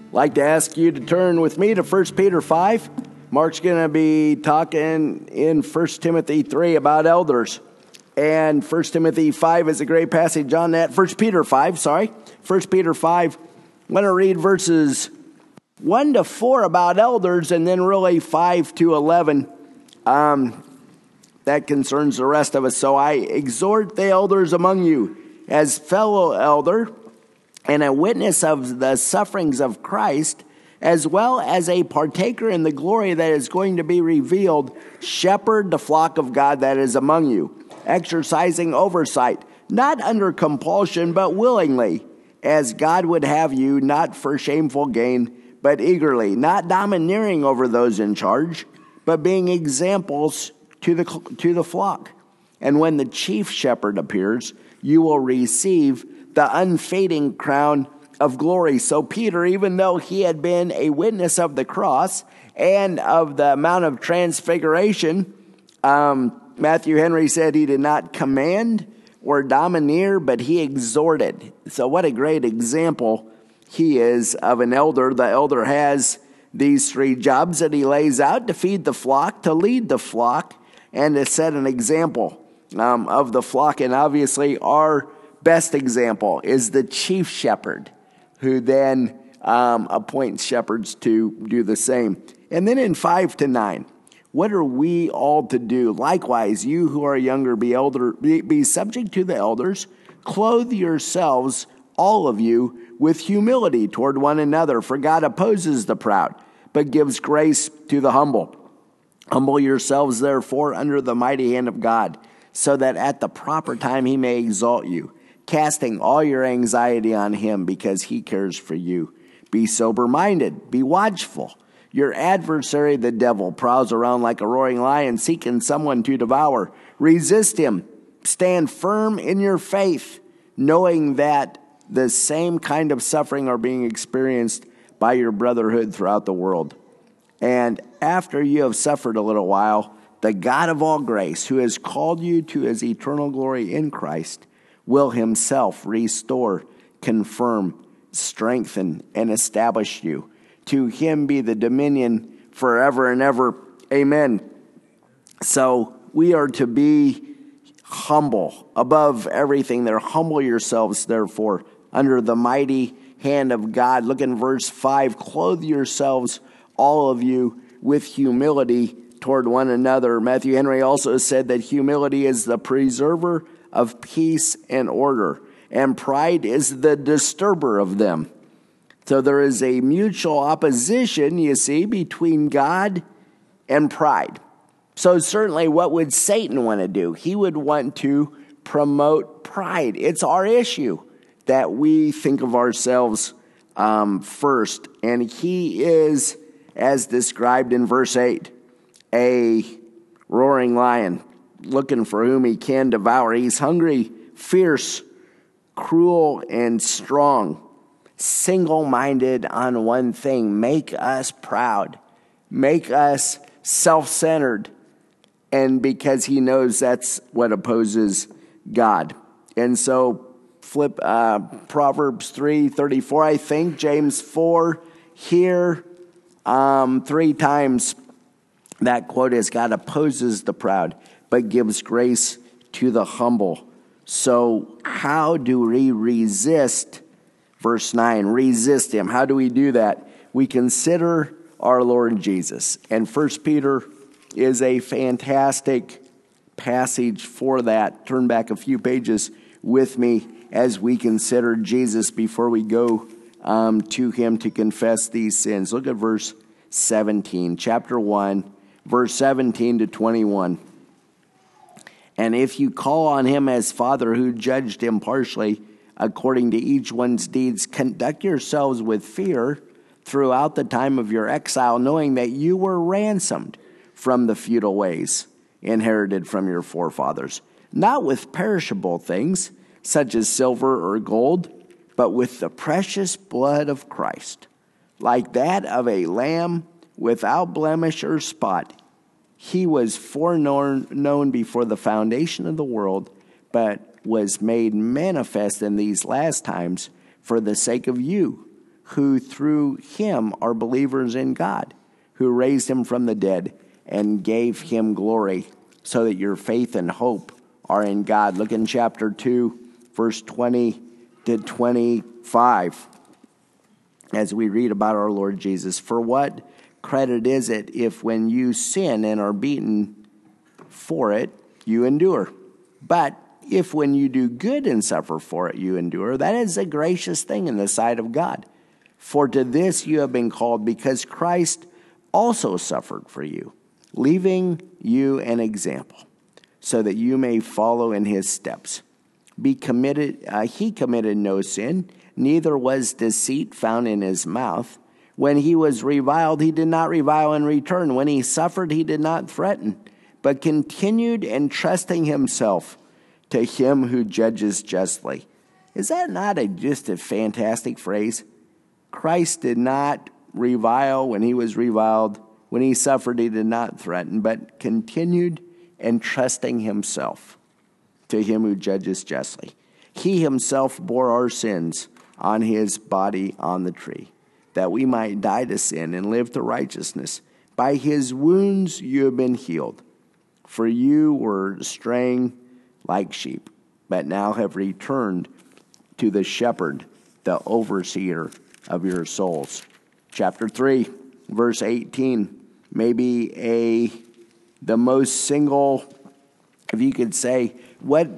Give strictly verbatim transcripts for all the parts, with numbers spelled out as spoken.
I'd like to ask you to turn with me to First Peter five. Mark's going to be talking in First Timothy three about elders. And First Timothy five is a great passage on that. First Peter five, sorry. First Peter five. I'm going to read verses one to four about elders, and then really five to eleven. Um, that concerns the rest of us. So I exhort the elders among you as fellow elder and a witness of the sufferings of Christ, as well as a partaker in the glory that is going to be revealed. Shepherd the flock of God that is among you, exercising oversight, not under compulsion, but willingly, as God would have you, not for shameful gain, but eagerly, not domineering over those in charge, but being examples to the to the flock. And when the chief shepherd appears, you will receive the unfading crown of glory. So Peter, even though he had been a witness of the cross and of the Mount of Transfiguration, um, Matthew Henry said he did not command or domineer, but he exhorted. So what a great example he is of an elder. The elder has these three jobs that he lays out: to feed the flock, to lead the flock, and to set an example um, of the flock. And obviously our best example is the chief shepherd, who then um, appoints shepherds to do the same. And then in five to nine, what are we all to do? Likewise, you who are younger, be elder, be, be subject to the elders. Clothe yourselves, all of you, with humility toward one another. For God opposes the proud, but gives grace to the humble. Humble yourselves, therefore, under the mighty hand of God, so that at the proper time he may exalt you, casting all your anxiety on him, because he cares for you. Be sober-minded, be watchful. Your adversary, the devil, prowls around like a roaring lion, seeking someone to devour. Resist him. Stand firm in your faith, knowing that the same kind of suffering are being experienced by your brotherhood throughout the world. And after you have suffered a little while, the God of all grace, who has called you to his eternal glory in Christ, will himself restore, confirm, strengthen, and establish you. To him be the dominion forever and ever. Amen. So we are to be humble above everything there. Humble yourselves, therefore, under the mighty hand of God. Look in verse five. Clothe yourselves, all of you, with humility toward one another. Matthew Henry also said that humility is the preserver of peace and order, and pride is the disturber of them. So there is a mutual opposition, you see, between God and pride. So certainly, what would Satan want to do? He would want to promote pride. It's our issue that we think of ourselves um, first. And he is, as described in verse eight, a roaring lion, looking for whom he can devour. He's hungry, fierce, cruel, and strong, single-minded on one thing: make us proud, make us self-centered, and because he knows that's what opposes God. And so flip uh, Proverbs three thirty-four, I think, James four, here um, three times that quote is, God opposes the proud, but gives grace to the humble. So how do we resist? Verse nine, resist him. How do we do that? We consider our Lord Jesus. And First Peter is a fantastic passage for that. Turn back a few pages with me as we consider Jesus before we go um, to him to confess these sins. Look at verse seventeen, chapter one, verse seventeen to twenty-one. And if you call on him as Father who judged impartially according to each one's deeds, conduct yourselves with fear throughout the time of your exile, knowing that you were ransomed from the futile ways inherited from your forefathers, not with perishable things such as silver or gold, but with the precious blood of Christ, like that of a lamb without blemish or spot. He was foreknown known before the foundation of the world, but was made manifest in these last times for the sake of you, who through him are believers in God, who raised him from the dead and gave him glory, so that your faith and hope are in God. Look in chapter two, verse twenty to twenty-five, as we read about our Lord Jesus. For what credit is it if when you sin and are beaten for it, you endure? But if when you do good and suffer for it, you endure, that is a gracious thing in the sight of God. For to this you have been called, because Christ also suffered for you, leaving you an example, so that you may follow in his steps. Be committed. Uh, he committed no sin, neither was deceit found in his mouth. When he was reviled, he did not revile in return. When he suffered, he did not threaten, but continued entrusting himself to him who judges justly. Is that not a, just a fantastic phrase? Christ did not revile when he was reviled. When he suffered, he did not threaten, but continued entrusting himself to him who judges justly. He himself bore our sins on his body on the tree, that we might die to sin and live to righteousness. By his wounds you have been healed. For you were straying like sheep, but now have returned to the shepherd, the overseer of your souls. Chapter three, verse eighteen, maybe a the most single, if you could say, what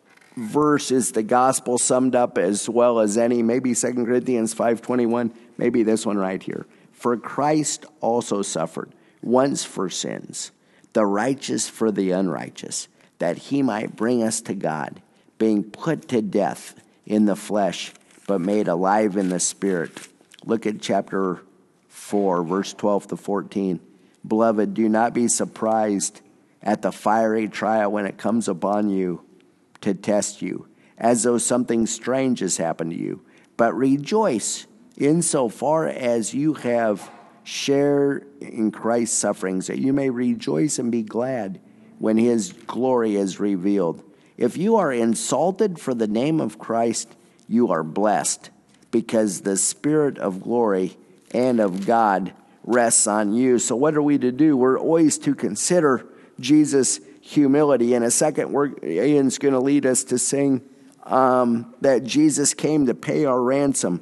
verse is the gospel summed up as well as any? Maybe Second Corinthians five twenty-one, maybe this one right here. For Christ also suffered once for sins, the righteous for the unrighteous, that he might bring us to God, being put to death in the flesh, but made alive in the spirit. Look at chapter four, verse twelve to fourteen. Beloved, do not be surprised at the fiery trial when it comes upon you to test you, as though something strange has happened to you. But rejoice insofar as you have shared in Christ's sufferings, that you may rejoice and be glad when his glory is revealed. If you are insulted for the name of Christ, you are blessed, because the Spirit of glory and of God rests on you. So what are we to do? We're always to consider Jesus' humility. In a second, we're, Ian's going to lead us to sing um, that Jesus came to pay our ransom,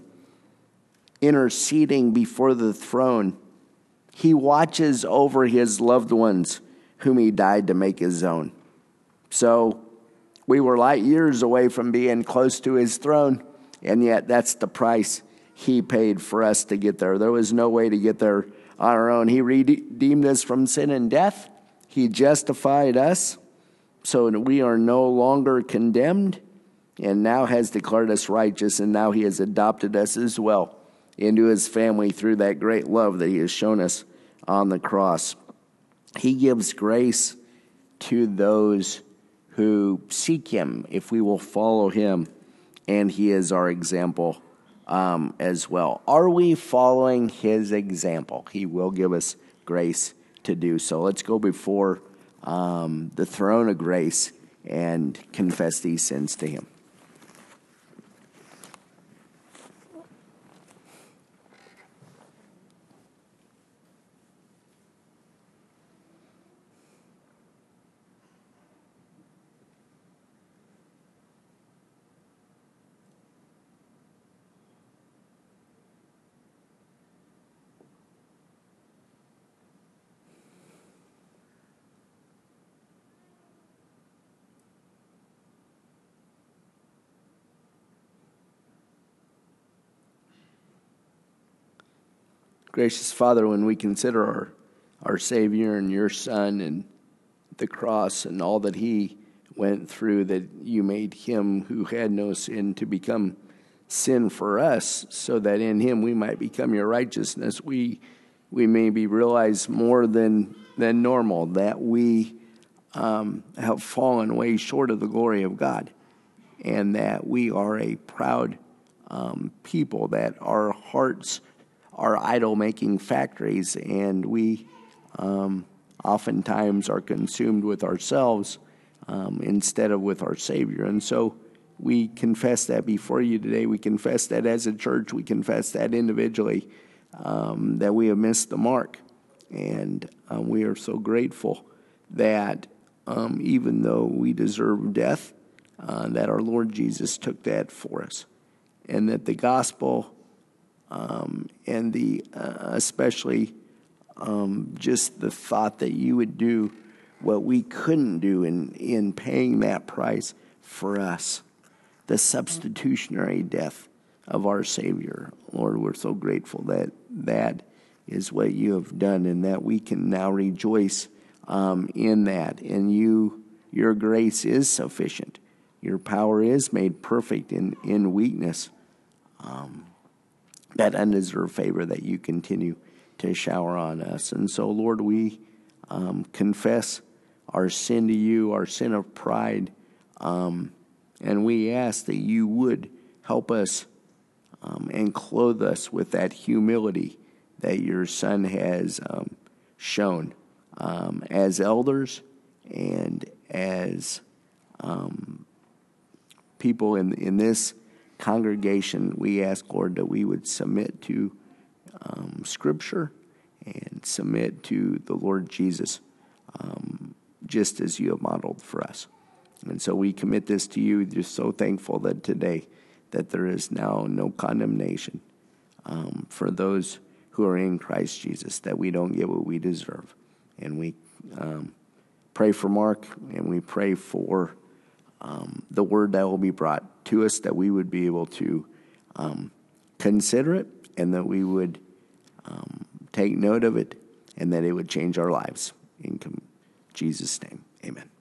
interceding before the throne. He watches over his loved ones whom he died to make his own. So we were light years away from being close to his throne, and yet that's the price he paid for us to get there. There was no way to get there on our own. He redeemed us from sin and death. He justified us so that we are no longer condemned, and now has declared us righteous, and now he has adopted us as well into his family through that great love that he has shown us on the cross. He gives grace to those who seek him if we will follow him, and he is our example um, as well. Are we following his example? He will give us grace to do so. Let's go before um, the throne of grace and confess these sins to him. Gracious Father, when we consider our, our Savior and your Son and the cross and all that he went through, that you made him who had no sin to become sin for us, so that in him we might become your righteousness, we we maybe realize more than, than normal that we um, have fallen way short of the glory of God, and that we are a proud um, people, that our hearts are idol-making factories, and we um, oftentimes are consumed with ourselves um, instead of with our Savior. And so we confess that before you today. We confess that as a church. We confess that individually, um, that we have missed the mark. And um, we are so grateful that um, even though we deserve death, uh, that our Lord Jesus took that for us. And that the gospel um, and the uh, especially um, just the thought that you would do what we couldn't do in, in paying that price for us, the substitutionary death of our Savior. Lord, we're so grateful that that is what you have done, and that we can now rejoice um, in that. And you, your grace is sufficient. Your power is made perfect in, in weakness. Um, that undeserved favor that you continue to shower on us. And so, Lord, we um, confess our sin to you, our sin of pride, um, and we ask that you would help us um, and clothe us with that humility that your Son has um, shown um, as elders and as um, people in in this congregation. We ask, Lord, that we would submit to um, Scripture and submit to the Lord Jesus, um, just as you have modeled for us. And so we commit this to you. Just so thankful that today that there is now no condemnation um, for those who are in Christ Jesus, that we don't get what we deserve. And we um, pray for Mark, and we pray for um, the word that will be brought to us, that we would be able to um, consider it, and that we would um, take note of it, and that it would change our lives. In Jesus' name, amen.